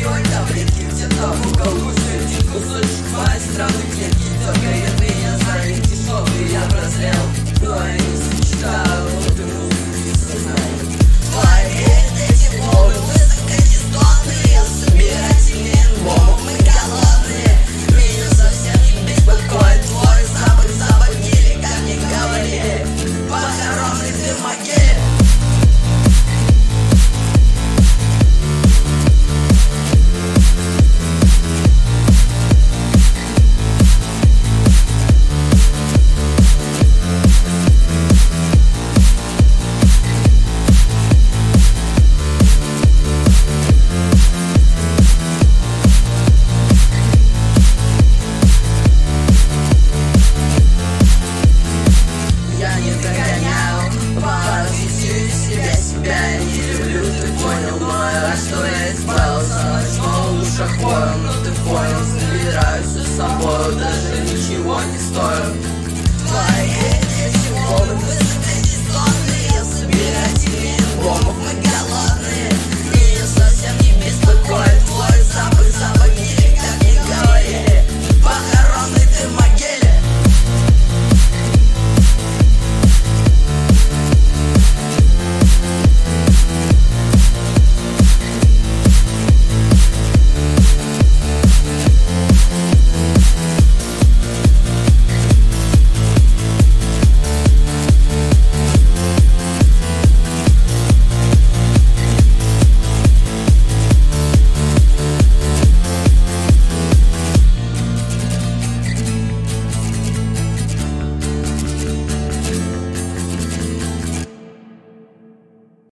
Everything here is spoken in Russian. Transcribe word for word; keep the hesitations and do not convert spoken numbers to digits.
Сегодня таблетки где-то в угол кусочек, кусочек моей страны клетки дергает меня за эти шоты. Я прозрел, но я не сочетаю эту музыку и сознание. Ловит эти волны, высокочастотные, собирательные бомбы голодные. Меня совсем не беспокоит твой запах, запах гели, как мне говорили. Похоронный ты в могиле. Себя не люблю, ты понял, мой а что я избавился от снова ушах воем. Но ты понял, собираюсь с собой, даже ничего не стою.